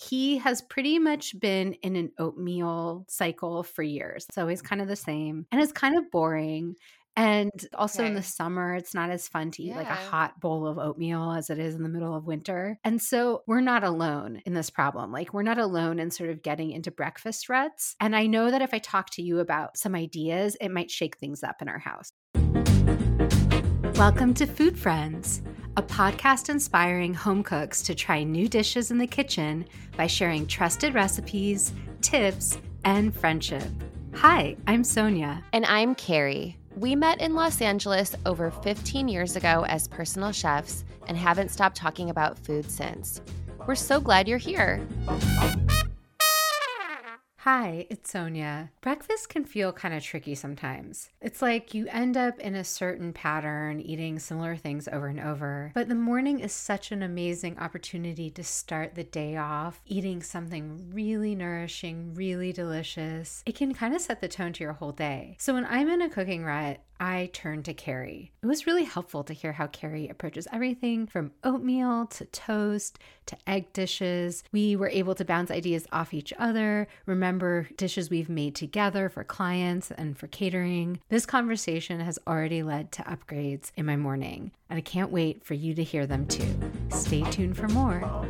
he has pretty much been in an oatmeal cycle for years. It's always kind of the same and it's kind of boring. And also in the summer, it's not as fun to eat like a hot bowl of oatmeal as it is in the middle of winter. And so we're not alone in this problem. Like we're not alone in sort of getting into breakfast ruts. And I know that if I talk to you about some ideas, it might shake things up in our house. Welcome to Food Friends, a podcast inspiring home cooks to try new dishes in the kitchen by sharing trusted recipes, tips, and friendship. Hi, I'm Sonia. And I'm Carrie. We met in Los Angeles over 15 years ago as personal chefs and haven't stopped talking about food since. We're so glad you're here. Hi, it's Sonia. Breakfast can feel kind of tricky sometimes. It's like you end up in a certain pattern, eating similar things over and over. But the morning is such an amazing opportunity to start the day off eating something really nourishing, really delicious. It can kind of set the tone to your whole day. So when I'm in a cooking rut, I turned to Carrie. It was really helpful to hear how Carrie approaches everything from oatmeal to toast to egg dishes. We were able to bounce ideas off each other, remember dishes we've made together for clients and for catering. This conversation has already led to upgrades in my morning, and I can't wait for you to hear them too. Stay tuned for more.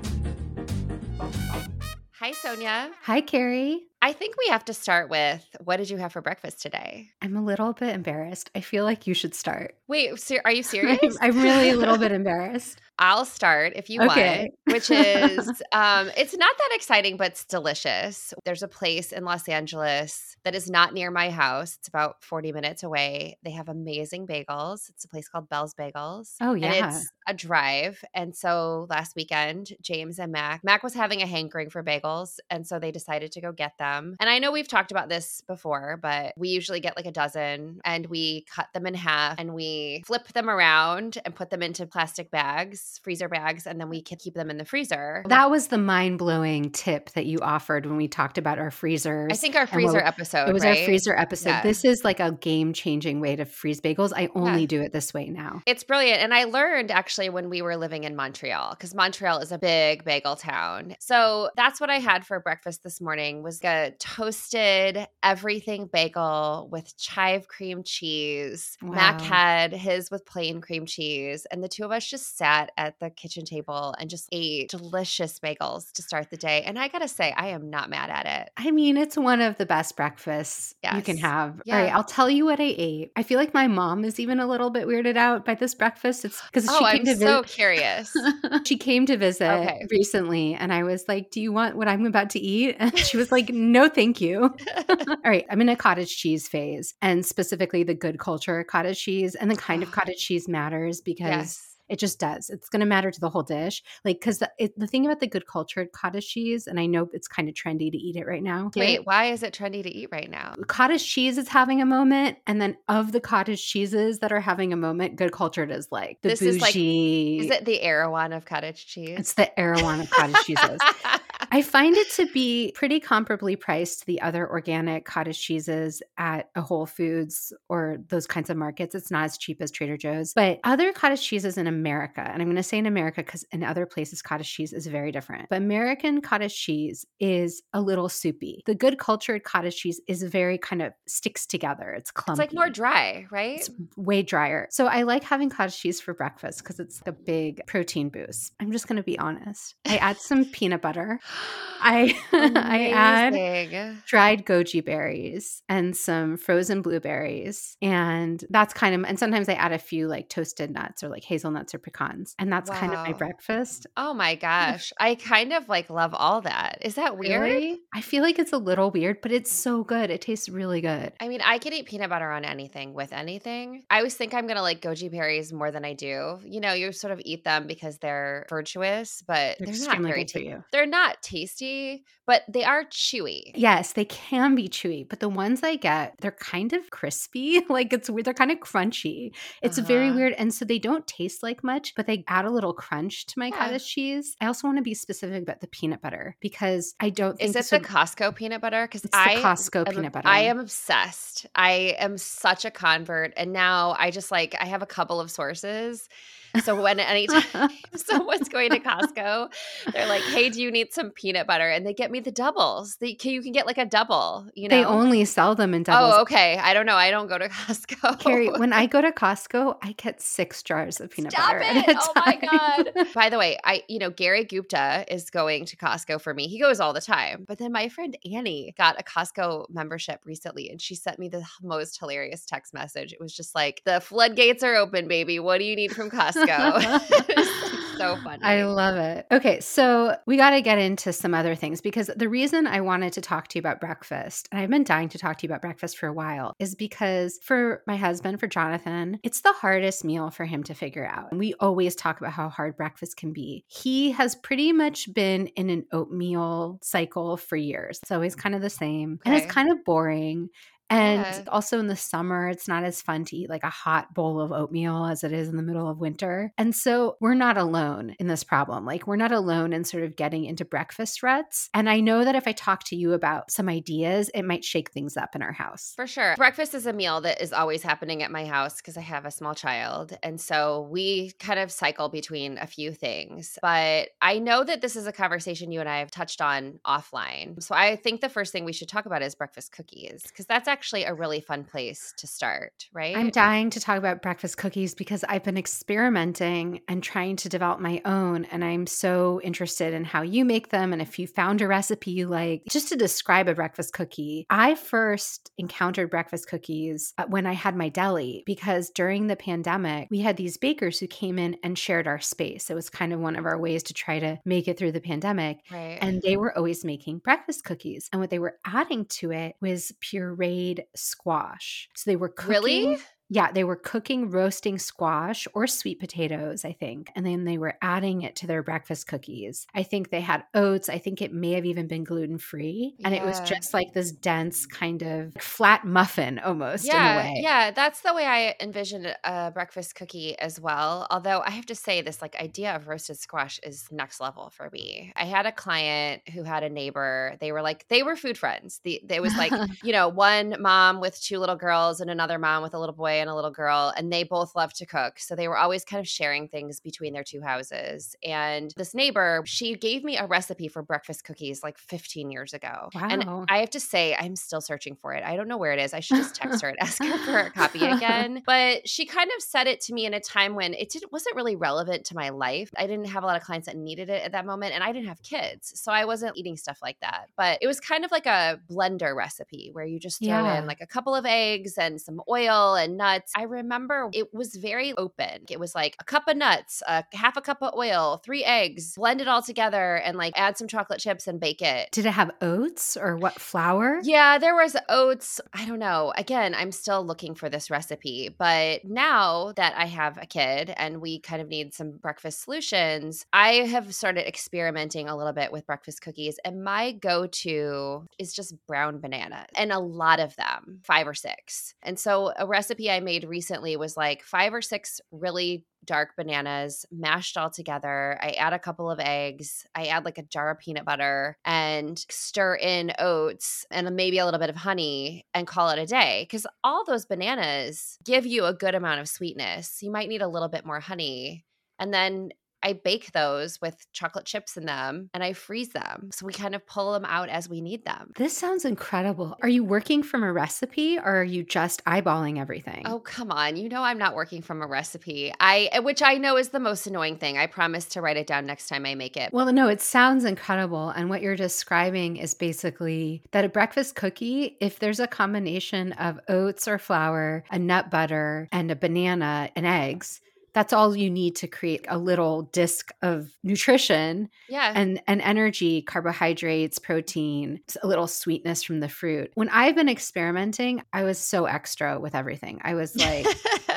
Hi, Sonia. Hi, Carrie. I think we have to start with, what did you have for breakfast today? I'm a little bit embarrassed. I feel like you should start. Wait, are you serious? I'm really a little bit embarrassed. I'll start if you want, which is, it's not that exciting, but it's delicious. There's a place in Los Angeles that is not near my house. It's about 40 minutes away. They have amazing bagels. It's a place called Bell's Bagels. Oh, yeah. And it's a drive. And so last weekend, James and Mac was having a hankering for bagels. And so they decided to go get them. And I know we've talked about this before, but we usually get like a dozen and we cut them in half and we flip them around and put them into plastic bags, freezer bags, and then we can keep them in the freezer. That was the mind-blowing tip that you offered when we talked about our freezers. I think our freezer episode, It was right? our freezer episode. Yeah. This is like a game-changing way to freeze bagels. I only do it this way now. It's brilliant. And I learned actually when we were living in Montreal, because Montreal is a big bagel town. So that's what I had for breakfast this morning was a toasted everything bagel with chive cream cheese. Wow. Mac had his with plain cream cheese. And the two of us just sat at the kitchen table and just ate delicious bagels to start the day. And I got to say, I am not mad at it. I mean, it's one of the best breakfasts you can have. Yeah. All right, I'll tell you what I ate. I feel like my mom is even a little bit weirded out by this breakfast. It's because she came to visit. I'm so curious. She came to visit recently and I was like, do you want what I'm about to eat? And she was like, no, thank you. All right, I'm in a cottage cheese phase and specifically the good culture cottage cheese, and the kind of cottage cheese matters because it just does. It's going to matter to the whole dish. Like, because the thing about the good cultured cottage cheese, and I know it's kind of trendy to eat it right now. Wait, why is it trendy to eat right now? Cottage cheese is having a moment. And then of the cottage cheeses that are having a moment, good cultured is like the bougie. Is it the Erewhon of cottage cheese? It's the Erewhon of cottage cheeses. I find it to be pretty comparably priced to the other organic cottage cheeses at a Whole Foods or those kinds of markets. It's not as cheap as Trader Joe's, but other cottage cheeses in America, and I'm going to say in America because in other places cottage cheese is very different, but American cottage cheese is a little soupy. The good cultured cottage cheese is very kind of sticks together. It's clumpy. It's like more dry, right? It's way drier. So I like having cottage cheese for breakfast because it's a big protein boost. I'm just going to be honest. I add some peanut butter. I add dried goji berries and some frozen blueberries. And that's kind of, and sometimes I add a few like toasted nuts or like hazelnuts or pecans. And that's kind of my breakfast. Oh my gosh. I kind of like love all that. Is that weird? Really? I feel like it's a little weird, but it's so good. It tastes really good. I mean, I could eat peanut butter on anything with anything. I always think I'm going to like goji berries more than I do. You know, you sort of eat them because they're virtuous, but they're not very tasty. They're not tasty, but they are chewy. Yes, they can be chewy, but the ones I get, they're kind of crispy. Like it's weird. They're kind of crunchy. It's very weird. And so they don't taste like much, but they add a little crunch to my cottage cheese. I also want to be specific about the peanut butter because I don't think Is it the Costco peanut butter? Because the Costco peanut butter. I am obsessed. I am such a convert. And now I just like, I have a couple of sources So when anytime someone's going to Costco, they're like, "Hey, do you need some peanut butter?" And they get me the doubles. You can get like a double, you They know? only sell them in doubles. Oh, okay. I don't know. I don't go to Costco. Carrie, when I go to Costco, I get 6 jars of peanut Stop butter it. at a Oh my time. God. By the way, Gary Gupta is going to Costco for me. He goes all the time. But then my friend Annie got a Costco membership recently and she sent me the most hilarious text message. It was just like, the floodgates are open, baby. What do you need from Costco? It's like so funny. I love it. Okay, so we got to get into some other things because the reason I wanted to talk to you about breakfast, and I've been dying to talk to you about breakfast for a while, is because for my husband, for Jonathan, it's the hardest meal for him to figure out. And we always talk about how hard breakfast can be. He has pretty much been in an oatmeal cycle for years. It's always kind of the same. And it's Okay. kind of boring. And Yeah. also in the summer, it's not as fun to eat like a hot bowl of oatmeal as it is in the middle of winter. And so we're not alone in this problem. Like we're not alone in sort of getting into breakfast ruts. And I know that if I talk to you about some ideas, it might shake things up in our house. For sure. Breakfast is a meal that is always happening at my house because I have a small child. And so we kind of cycle between a few things. But I know that this is a conversation you and I have touched on offline. So I think the first thing we should talk about is breakfast cookies because that's actually a really fun place to start, right? I'm dying to talk about breakfast cookies because I've been experimenting and trying to develop my own. And I'm so interested in how you make them and if you found a recipe you like. Just to describe a breakfast cookie, I first encountered breakfast cookies when I had my deli because during the pandemic, we had these bakers who came in and shared our space. It was kind of one of our ways to try to make it through the pandemic. Right. And they were always making breakfast cookies. And what they were adding to it was pureed squash. So they were cooking. Really? Yeah, they were cooking roasting squash or sweet potatoes, I think. And then they were adding it to their breakfast cookies. I think they had oats. I think it may have even been gluten-free. And it was Yeah. just like this dense kind of flat muffin almost in a Yeah, way. yeah, that's the way I envisioned a breakfast cookie as well. Although I have to say, this like idea of roasted squash is next level for me. I had a client who had a neighbor. They were food friends. They was like, one mom with 2 little girls and another mom with a little boy and a little girl, and they both love to cook. So they were always kind of sharing things between their 2 houses. And this neighbor, she gave me a recipe for breakfast cookies like 15 years ago. And Wow. I have to say, I'm still searching for it. I don't know where it is. I should just text her and ask her for a copy again. But she kind of said it to me in a time when wasn't really relevant to my life. I didn't have a lot of clients that needed it at that moment, and I didn't have kids. So I wasn't eating stuff like that. But it was kind of like a blender recipe where you just throw in like a couple of eggs and some oil and nuts. I remember it was very open. It was like a cup of nuts, half a cup of oil, 3 eggs, blend it all together and like add some chocolate chips and bake it. Did it have oats or what, flour? Yeah, there was oats. I don't know. Again, I'm still looking for this recipe. But now that I have a kid and we kind of need some breakfast solutions, I have started experimenting a little bit with breakfast cookies. And my go-to is just brown bananas and a lot of them, 5 or 6. And so a recipe I made recently was like 5 or 6 really dark bananas mashed all together. I add a couple of eggs. I add like a jar of peanut butter and stir in oats and maybe a little bit of honey and call it a day. Because all those bananas give you a good amount of sweetness. You might need a little bit more honey. And then I bake those with chocolate chips in them and I freeze them. So we kind of pull them out as we need them. This sounds incredible. Are you working from a recipe or are you just eyeballing everything? Oh, come on. I'm not working from a recipe. Which I know is the most annoying thing. I promise to write it down next time I make it. Well, no, it sounds incredible. And what you're describing is basically that a breakfast cookie, if there's a combination of oats or flour, a nut butter, and a banana and eggs, that's all you need to create a little disc of nutrition and energy, carbohydrates, protein, a little sweetness from the fruit. When I've been experimenting, I was so extra with everything. I was like,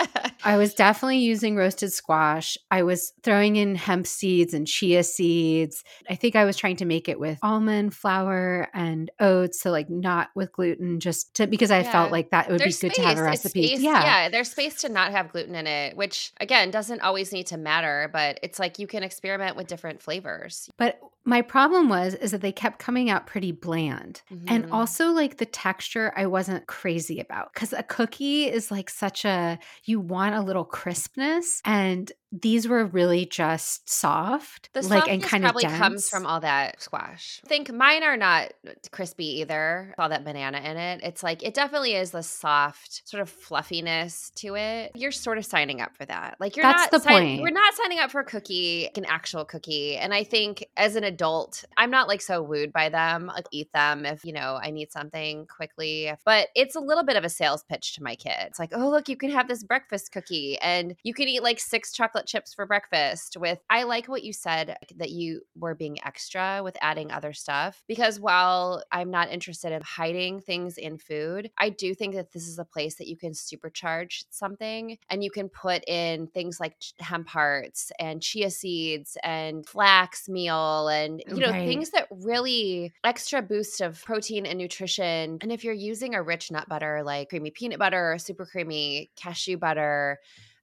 I was definitely using roasted squash. I was throwing in hemp seeds and chia seeds. I think I was trying to make it with almond flour and oats. So like not with gluten, because I felt like that it would be good to have a recipe. There's space to not have gluten in it, which again, doesn't always need to matter, but it's like you can experiment with different flavors. But My problem is that they kept coming out pretty bland. And Mhm. also like the texture I wasn't crazy about, cuz a cookie is like you want a little crispness, and these were really just soft, The like, and softness kind of probably comes from dense. all that squash. I think mine are not crispy either. All that banana in it. It's like it definitely is the soft sort of fluffiness to it. You're sort of signing up for that. Like That's the we're point. not signing up for a cookie, like an actual cookie. And I think as an adult, I'm not like so wooed by them. Like eat them if, I need something quickly. But it's a little bit of a sales pitch to my kids. It's like, "Oh, look, you can have this breakfast cookie and you can eat like 6 chocolate chips for breakfast with." I like what you said, that you were being extra with adding other stuff, because while I'm not interested in hiding things in food, I do think that this is a place that you can supercharge something, and you can put in things like hemp hearts and chia seeds and flax meal and Right. things that really extra boost of protein and nutrition. And if you're using a rich nut butter like creamy peanut butter or super creamy cashew butter,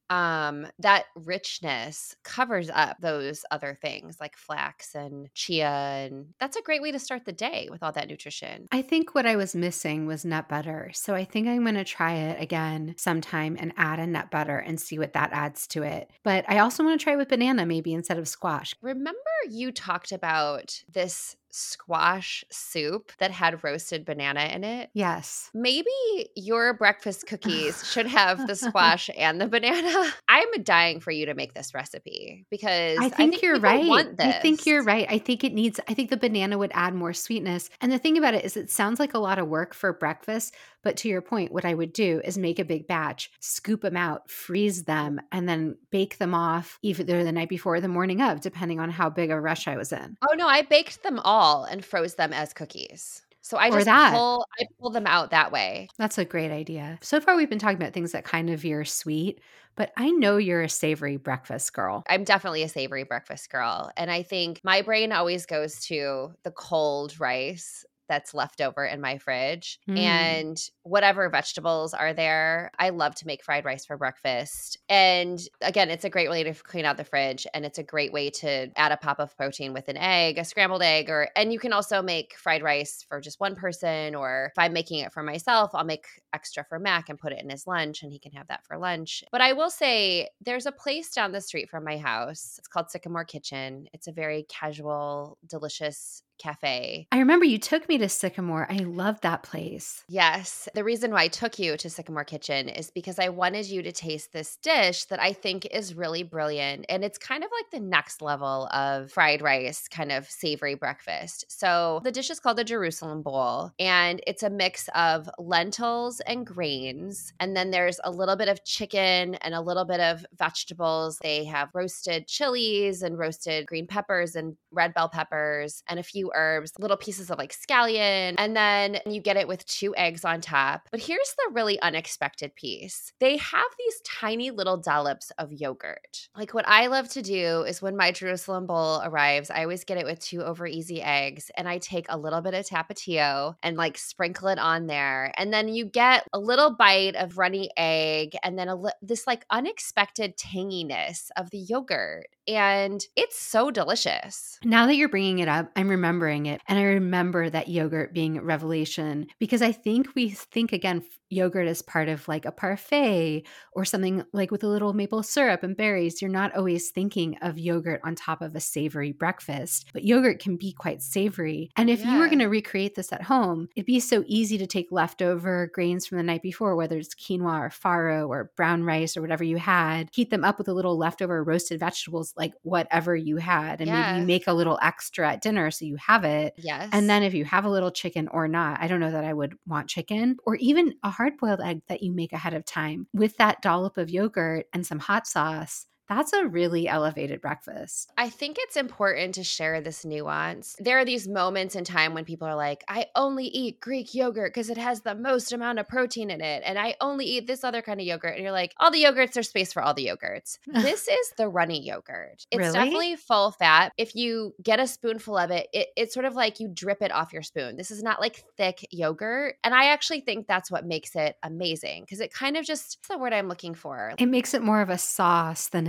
that richness covers up those other things like flax and chia, and that's a great way to start the day with all that nutrition. I think what I was missing was nut butter. So I think I'm going to try it again sometime and add a nut butter and see what that adds to it. But I also want to try it with banana maybe instead of squash. Remember you talked about this squash soup that had roasted banana in it? Yes. Maybe your breakfast cookies should have the squash and the banana. I'm dying for you to make this recipe because I I think think you're people right. want I think this. you're right. I think the banana would add more sweetness. And the thing about it is, it sounds like a lot of work for breakfast. But to your point, what I would do is make a big batch, scoop them out, freeze them, and then bake them off either the night before or the morning of, depending on how big a rush I was in. Oh, no, I baked them all and froze them as cookies. So Or that. I pull them out that way. That's a great idea. So far, we've been talking about things that kind of veer sweet, but I know you're a savory breakfast girl. I'm definitely a savory breakfast girl, and I think my brain always goes to the cold rice that's left over in my fridge Mm. and whatever vegetables are there. I love to make fried rice for breakfast. And again, it's a great way to clean out the fridge, and it's a great way to add a pop of protein with an egg, a scrambled egg, and you can also make fried rice for just one person, or if I'm making it for myself, I'll make extra for Mac and put it in his lunch and he can have that for lunch. But I will say there's a place down the street from my house. It's called Sycamore Kitchen. It's a very casual, delicious cafe. I remember you took me to Sycamore. I love that place. Yes. The reason why I took you to Sycamore Kitchen is because I wanted you to taste this dish that I think is really brilliant. And it's kind of like the next level of fried rice, kind of savory breakfast. So the dish is called the Jerusalem Bowl, and it's a mix of lentils and grains. And then there's a little bit of chicken and a little bit of vegetables. They have roasted chilies and roasted green peppers and red bell peppers and a few herbs, little pieces of like scallion, and then you get it with 2 eggs on top. But here's the really unexpected piece. They have these tiny little dollops of yogurt. Like what I love to do is when my Jerusalem bowl arrives, I always get it with 2 over easy eggs, and I take a little bit of Tapatio and like sprinkle it on there. And then you get a little bite of runny egg and then this like unexpected tanginess of the yogurt. And it's so delicious. Now that you're bringing it up, I'm remembering it. And I remember that yogurt being a revelation because I think we think again, yogurt as part of like a parfait or something like with a little maple syrup and berries. You're not always thinking of yogurt on top of a savory breakfast, but yogurt can be quite savory. And if you were going Yeah. to recreate this at home, it'd be so easy to take leftover grains from the night before, whether it's quinoa or farro or brown rice or whatever you had, heat them up with a little leftover roasted vegetables, like whatever you had. And maybe you Yes. make a little extra at dinner so you have it. Yes. And then if you have a little chicken or not, I don't know that I would want chicken, or even a hard boiled egg that you make ahead of time with that dollop of yogurt and some hot sauce. That's a really elevated breakfast. I think it's important to share this nuance. There are these moments in time when people are like, I only eat Greek yogurt because it has the most amount of protein in it. And I only eat this other kind of yogurt. And you're like, all the yogurts, there's space for all the yogurts. This is the runny yogurt. It's Really? definitely full fat. If you get a spoonful of it, it's sort of like you drip it off your spoon. This is not like thick yogurt. And I actually think that's what makes it amazing because it kind of just, what's the word I'm looking for? It makes it more of a sauce than a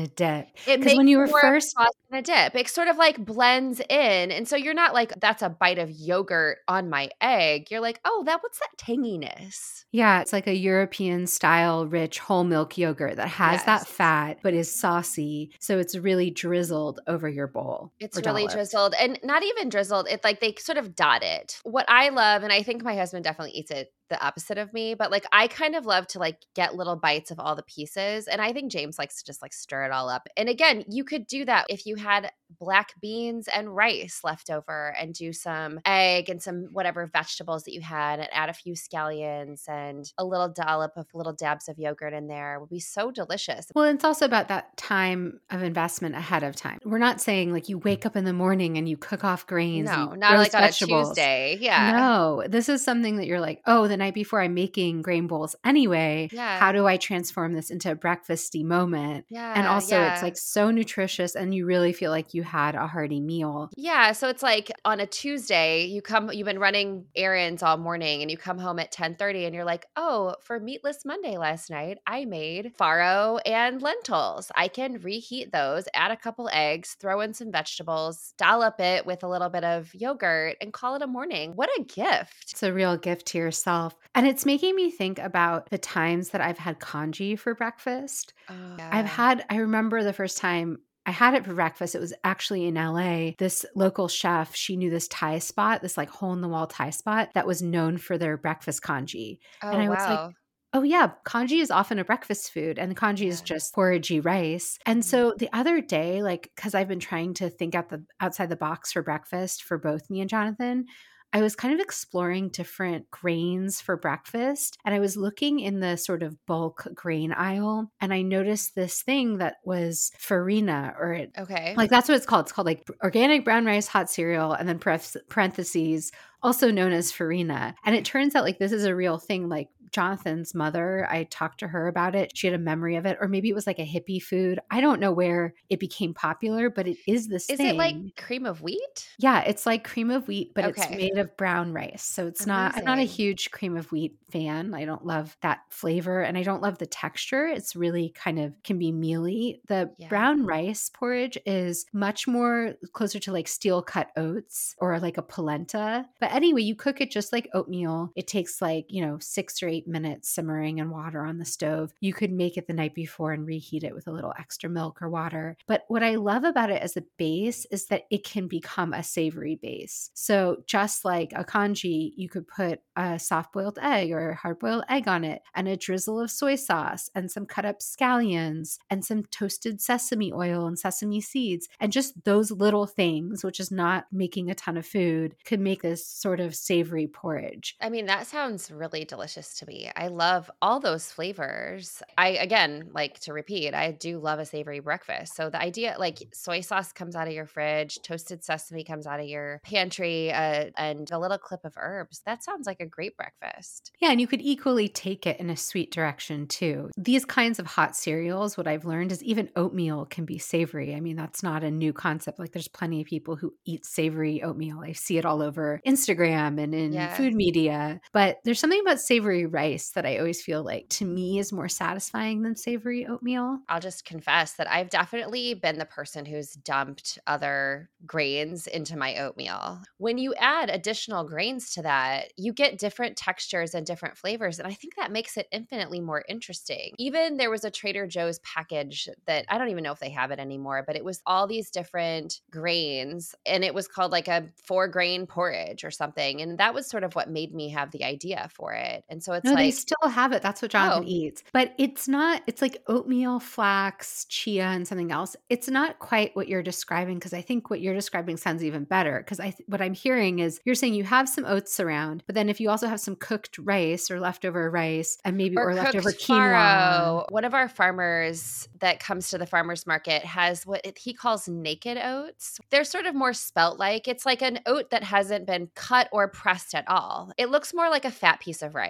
a dip. It Because makes when you it were more of first a sauce than a dip. It sort of, like, blends in, and so you're not like, "That's a bite of yogurt on my egg." You're like, "Oh, what's that tanginess?" Yeah, it's like a European style rich whole milk yogurt that has that Yes. fat but is saucy. So it's really drizzled over your bowl It's or really dolloped. drizzled and not even drizzled, it's like they sort of dot it. What I love, and I think my husband definitely eats it the opposite of me, but, like, I kind of love to, like, get little bites of all the pieces, and I think James likes to just, like, stir it all up. And again, you could do that if you had black beans and rice left over and do some egg and some whatever vegetables that you had and add a few scallions and a little dollop of little dabs of yogurt in there. It would be so delicious. Well, it's also about that time of investment ahead of time. We're not saying like you wake up in the morning and you cook off grains and you No, not like roast on a vegetables. Tuesday. Yeah. No, this is something that you're like, oh, the night before I'm making grain bowls anyway. How Yeah. do I transform this into a breakfasty moment? And Yeah, also, it's yeah. like so nutritious and you really feel like you had a hearty meal. Yeah, so it's like on a Tuesday, you've been running errands all morning and you come home at 10:30 and you're like, "Oh, for Meatless Monday last night, I made farro and lentils. I can reheat those, add a couple eggs, throw in some vegetables, dollop it with a little bit of yogurt and call it a morning." What a gift. It's a real gift to yourself. And it's making me think about the times that I've had congee for breakfast. Oh, yeah. I remember the first time I had it for breakfast. It was actually in LA. This local chef, she knew this Thai spot, this like hole in the wall Thai spot that was known for their breakfast congee. And Oh, I was like, wow. oh yeah, congee is often a breakfast food and the congee is Yeah. just porridgey rice. And Mhm. so the other day, like, cause I've been trying to think outside the box for breakfast for both me and Jonathan, I was kind of exploring different grains for breakfast. And I was looking in the sort of bulk grain aisle and I noticed this thing that was farina Okay. like that's what it's called. It's called like organic brown rice hot cereal and then parentheses also known as farina. And it turns out like this is a real thing. Like Jonathan's mother, I talked to her about it. She had a memory of it, or maybe it was like a hippie food. I don't know where it became popular, but it is this Is it like thing. cream of wheat? Yeah, it's like cream of wheat, but it's Okay. made of brown rice. So I'm not a Amazing. huge cream of wheat fan. I don't love that flavor and I don't love the texture. It's really kind of can be mealy. The Yeah. brown rice porridge is much more closer to like steel cut oats or like a polenta. But anyway, you cook it just like oatmeal. It takes like, 6 or 8 minutes simmering in water on the stove. You could make it the night before and reheat it with a little extra milk or water. But what I love about it as a base is that it can become a savory base. So just like a congee, you could put a soft boiled egg or a hard boiled egg on it and a drizzle of soy sauce and some cut up scallions and some toasted sesame oil and sesame seeds. And just those little things, which is not making a ton of food, could make this sort of savory porridge. I mean, that sounds really delicious to me. I love all those flavors. Again, like to repeat, I do love a savory breakfast. So the idea, like soy sauce comes out of your fridge, toasted sesame comes out of your pantry, and a little clip of herbs. That sounds like a great breakfast. Yeah, and you could equally take it in a sweet direction too. These kinds of hot cereals, what I've learned is even oatmeal can be savory. I mean, that's not a new concept. Like, there's plenty of people who eat savory oatmeal. I see it all over Instagram and in Yeah. food media. But there's something about savory rice that I always feel like to me is more satisfying than savory oatmeal. I'll just confess that I've definitely been the person who's dumped other grains into my oatmeal. When you add additional grains to that, you get different textures and different flavors. And I think that makes it infinitely more interesting. Even there was a Trader Joe's package that I don't even know if they have it anymore, but it was all these different grains and it was called like a 4-grain porridge or something. And that was sort of what made me have the idea for it. And so it's No, they like, still have it. That's what Jonathan oh, eats. But it's not, it's like oatmeal, flax, chia, and something else. It's not quite what you're describing because I think what you're describing sounds even better. Because what I'm hearing is you're saying you have some oats around, but then if you also have some cooked rice or leftover rice and maybe or or leftover cooked quinoa. farro. One of our farmers that comes to the farmer's market has what he calls naked oats. They're sort of more spelt like. It's like an oat that hasn't been cut or pressed at all. It looks more like a fat piece of rice.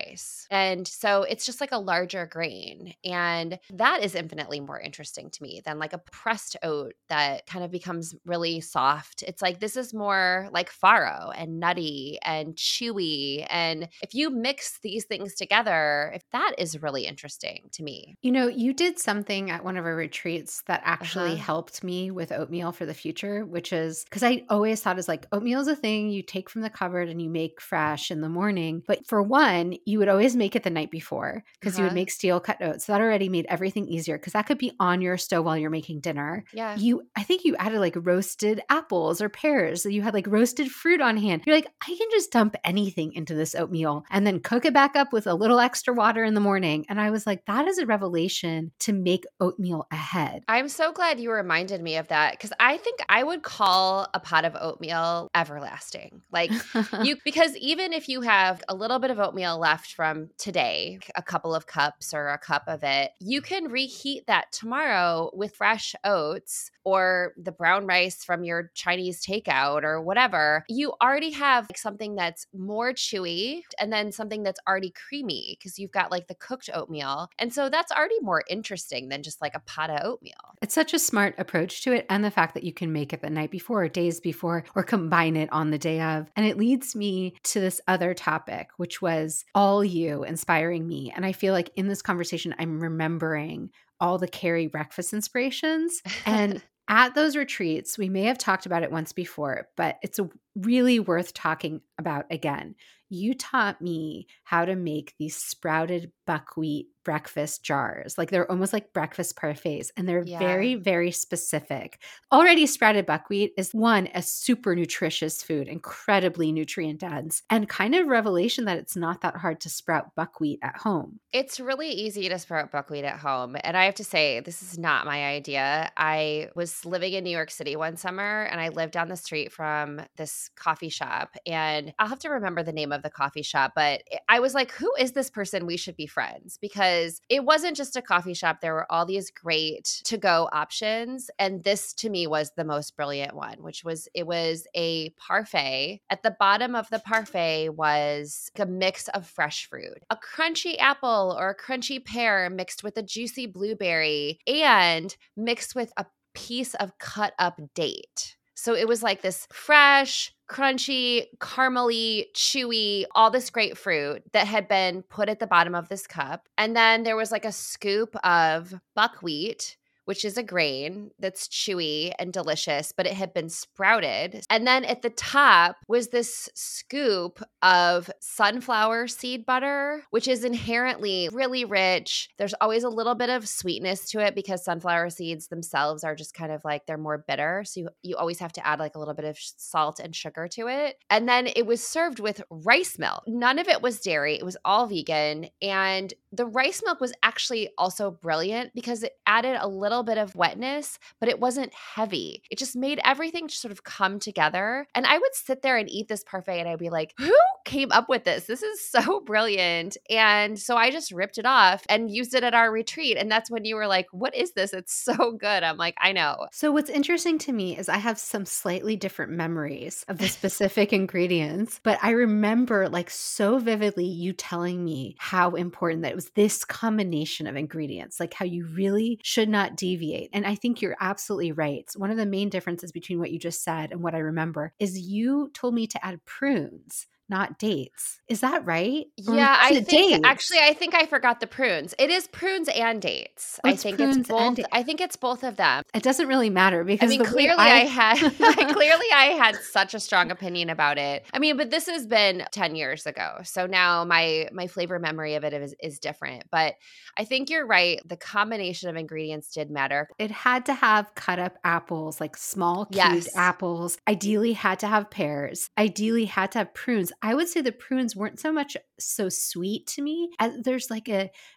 And so it's just like a larger grain. And that is infinitely more interesting to me than like a pressed oat that kind of becomes really soft. It's like this is more like farro and nutty and chewy. And if you mix these things together, if that is really interesting to me. You know, you did something at one of our retreats that actually Uh-huh. helped me with oatmeal for the future, which is because I always thought is like oatmeal is a thing you take from the cupboard and you make fresh in the morning. But for one, you would always make it the night before because you would Uh-huh. make steel cut oats. So that already made everything easier because that could be on your stove while you're making dinner. Yeah. I think you added like roasted apples or pears. So you had like roasted fruit on hand. You're like, I can just dump anything into this oatmeal and then cook it back up with a little extra water in the morning. And I was like, that is a revelation to make oatmeal ahead. I'm so glad you reminded me of that because I think I would call a pot of oatmeal everlasting. Like because even if you have a little bit of oatmeal left from today, a couple of cups or a cup of it, you can reheat that tomorrow with fresh oats or the brown rice from your Chinese takeout or whatever. You already have like something that's more chewy and then something that's already creamy because you've got like the cooked oatmeal. And so that's already more interesting than just like a pot of oatmeal. It's such a smart approach to it. And the fact that you can make it the night before or days before or combine it on the day of. And it leads me to this other topic, which was all you inspiring me. And I feel like in this conversation, I'm remembering all the Carrie breakfast inspirations. And at those retreats, we may have talked about it once before, but it's really worth talking about again. You taught me how to make these sprouted buckwheat breakfast jars. Like they're almost like breakfast parfaits and they're very, very specific. Already sprouted buckwheat is one, a super nutritious food, incredibly nutrient dense, and kind of revelation that it's not that hard to sprout buckwheat at home. It's really easy to sprout buckwheat at home. And I have to say, this is not my idea. I was living in New York City one summer and I lived down the street from this coffee shop. And I'll have to remember the name of the coffee shop, but I was like, who is this person? We should be friends because it wasn't just a coffee shop. There were all these great to-go options. And this to me was the most brilliant one, it was a parfait. At the bottom of the parfait was a mix of fresh fruit, a crunchy apple or a crunchy pear mixed with a juicy blueberry and mixed with a piece of cut up date. So it was like this fresh, crunchy, caramely, chewy, all this great fruit that had been put at the bottom of this cup. And then there was like a scoop of buckwheat, which is a grain that's chewy and delicious, but it had been sprouted. And then at the top was this scoop of sunflower seed butter, which is inherently really rich. There's always a little bit of sweetness to it because sunflower seeds themselves are just kind of like they're more bitter. So you always have to add like a little bit of salt and sugar to it. And then it was served with rice milk. None of it was dairy. It was all vegan. And the rice milk was actually also brilliant because it added a little bit of wetness, but it wasn't heavy. It just made everything just sort of come together. And I would sit there and eat this parfait and I'd be like, who came up with this? This is so brilliant. And so I just ripped it off and used it at our retreat. And that's when you were like, what is this? It's so good. I'm like, I know. So what's interesting to me is I have some slightly different memories of the specific ingredients, but I remember like so vividly you telling me how important that it was this combination of ingredients, like how you really should not deviate. And I think you're absolutely right. One of the main differences between what you just said and what I remember is you told me to add prunes, not dates. Is that right? Yeah, I think I forgot the prunes. It is prunes and dates. Oh, I think it's both. I think it's both of them. It doesn't really matter because clearly I had such a strong opinion about it. I mean, but this has been 10 years ago. So now my flavor memory of it is different. But I think you're right. The combination of ingredients did matter. It had to have cut up apples, like small cubed apples. Ideally had to have pears. Ideally had to have prunes. I would say the prunes weren't so much so sweet to me as there's like a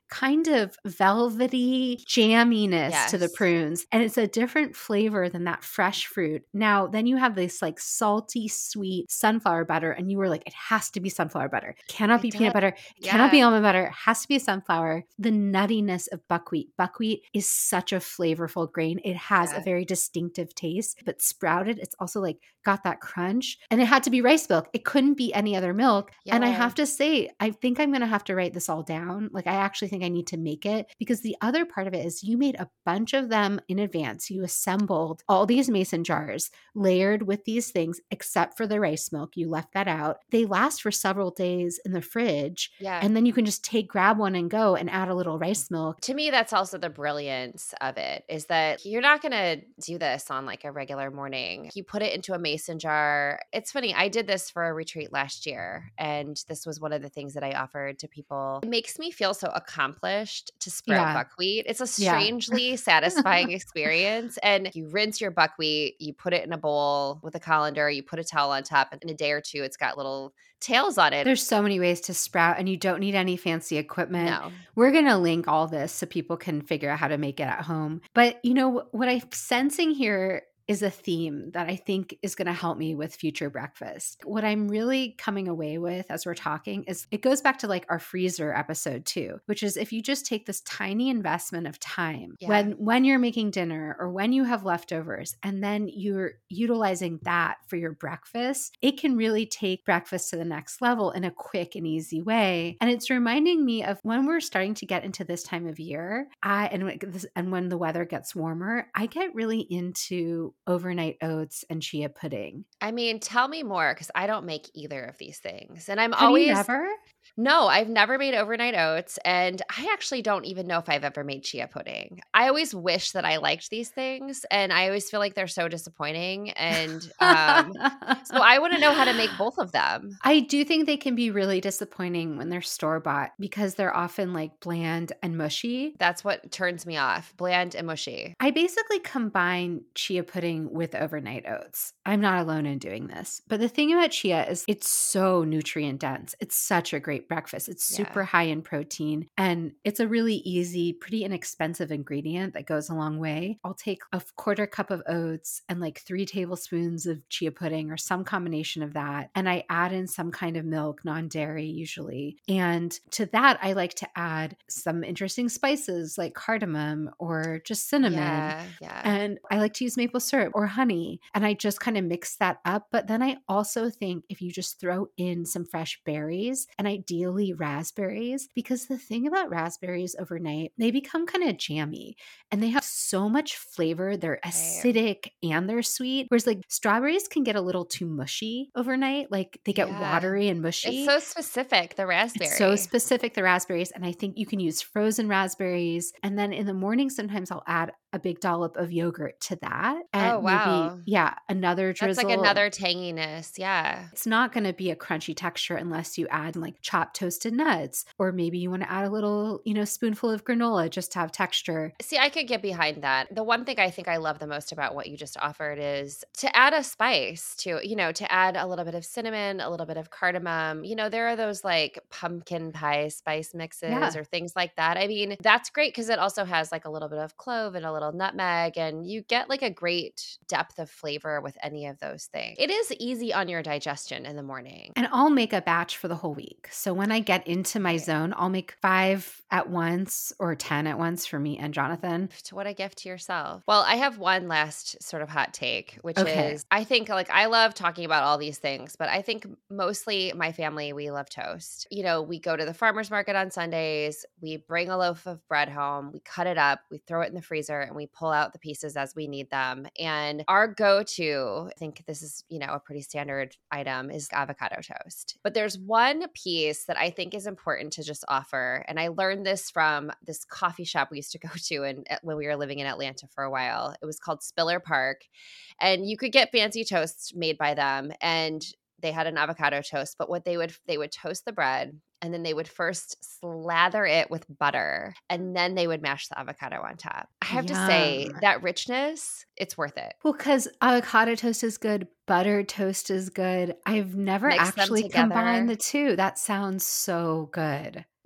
kind of velvety jamminess to the Yes. prunes. And it's a different flavor than that fresh fruit. Now, then you have this like salty, sweet sunflower butter. And you were like, it has to be sunflower butter. It cannot It be does. peanut butter. It cannot Yeah. be almond butter. It has to be sunflower. The nuttiness of buckwheat. Buckwheat is such a flavorful grain. It has a Yeah. very distinctive taste, but sprouted, it's also like got that crunch. And it had to be rice milk. It couldn't be any other milk. And I Yeah. have to say, I think I'm going to have to write this all down. Like, I actually think I need to make it, because the other part of it is you made a bunch of them in advance. You assembled all these mason jars layered with these things, except for the rice milk. You left that out. They last for several days in the fridge. Yeah. And then you can just grab one and go and add a little rice milk. To me, that's also the brilliance of it, is that you're not going to do this on like a regular morning. You put it into a mason jar. It's funny. I did this for a retreat last year, and this was one of the things that I offered to people. It makes me feel so accomplished to sprout Yeah. buckwheat. It's a Yeah. strangely satisfying experience. And you rinse your buckwheat, you put it in a bowl with a colander, you put a towel on top, and in a day or two, it's got little tails on it. There's so many ways to sprout, and you don't need any fancy equipment. No. We're going to link all this so people can figure out how to make it at home. But you know what I'm sensing here is a theme that I think is going to help me with future breakfast. What I'm really coming away with as we're talking is it goes back to like our freezer episode too, which is if you just take this tiny investment of time when you're making dinner or when you have leftovers, and then you're utilizing that for your breakfast, it can really take breakfast to the next level in a quick and easy way. And it's reminding me of when we're starting to get into this time of year, and when the weather gets warmer, I get really into overnight oats and chia pudding. I mean, tell me more, because I don't make either of these things. And I'm Have you always never? No, I've never made overnight oats, and I actually don't even know if I've ever made chia pudding. I always wish that I liked these things, and I always feel like they're so disappointing. And so I want to know how to make both of them. I do think they can be really disappointing when they're store-bought because they're often like bland and mushy. That's what turns me off, bland and mushy. I basically combine chia pudding with overnight oats. I'm not alone in doing this. But the thing about chia is it's so nutrient dense. It's such a great breakfast. It's super high in protein, and it's a really easy, pretty inexpensive ingredient that goes a long way. I'll take a quarter cup of oats and like 3 tablespoons of chia pudding or some combination of that. And I add in some kind of milk, non-dairy usually. And to that, I like to add some interesting spices like cardamom or just cinnamon. Yeah. And I like to use maple syrup or honey. And I just kind of mix that up. But then I also think if you just throw in some fresh berries, and ideally raspberries, because the thing about raspberries overnight, they become kind of jammy and they have so much flavor. They're acidic and they're sweet. Whereas like strawberries can get a little too mushy overnight. Like they get watery and mushy. It's so specific, the raspberry. It's so specific, the raspberries. And I think you can use frozen raspberries. And then in the morning, sometimes I'll add a big dollop of yogurt to that. And maybe, another drizzle. That's like another tanginess. Yeah. It's not going to be a crunchy texture unless you add like chopped toasted nuts, or maybe you want to add a little, spoonful of granola just to have texture. See, I could get behind that. The one thing I think I love the most about what you just offered is to add a spice to add a little bit of cinnamon, a little bit of cardamom. There are those like pumpkin pie spice mixes or things like that. I mean, that's great because it also has like a little bit of clove and a little nutmeg, and you get like a great depth of flavor with any of those things. It is easy on your digestion in the morning. And I'll make a batch for the whole week. So when I get into my zone, I'll make 5 at once or 10 at once for me and Jonathan. What a gift to yourself. Well, I have one last sort of hot take, which is I think like I love talking about all these things, but I think mostly my family, we love toast. We go to the farmer's market on Sundays. We bring a loaf of bread home. We cut it up. We throw it in the freezer and we pull out the pieces as we need them. And our go-to, I think this is, a pretty standard item, is avocado toast. But there's one piece that I think is important to just offer. And I learned this from this coffee shop we used to go to when we were living in Atlanta for a while. It was called Spiller Park. And you could get fancy toasts made by them. And they had an avocado toast. But what they would toast the bread, and then they would first slather it with butter, and then they would mash the avocado on top. I have to say that richness, it's worth it. Well, because avocado toast is good. Buttered toast is good. I've never actually combined the two. That sounds so good.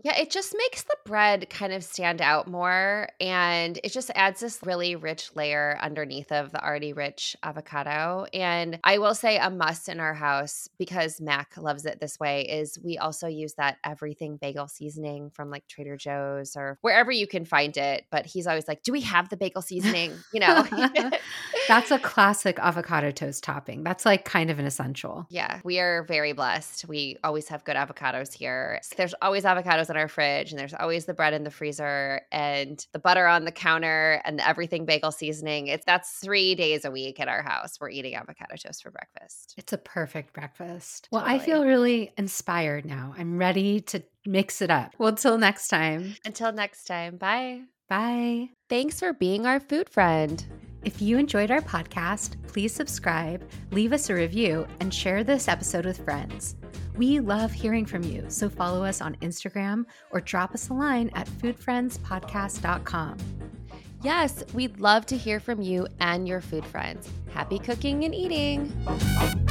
Yeah, it just makes the bread kind of stand out more, and it just adds this really rich layer underneath of the already rich avocado. And I will say a must in our house, because Mac loves it this way, is we also use that everything bagel seasoning from like Trader Joe's or wherever you can find it. But he's always like, do we have the bagel seasoning? That's a classic avocado toast topping. That's like kind of an essential. Yeah, we are very blessed. We always have good avocados here. So there's always avocados in our fridge, and there's always the bread in the freezer and the butter on the counter and the everything bagel seasoning. That's 3 days a week at our house. We're eating avocado toast for breakfast. It's a perfect breakfast. Well, Totally. I feel really inspired now. I'm ready to mix it up. Well, till next time. Until next time, bye. Bye. Thanks for being our food friend. If you enjoyed our podcast, please subscribe, leave us a review, and share this episode with friends. We love hearing from you, so follow us on Instagram or drop us a line at foodfriendspodcast.com. Yes, we'd love to hear from you and your food friends. Happy cooking and eating.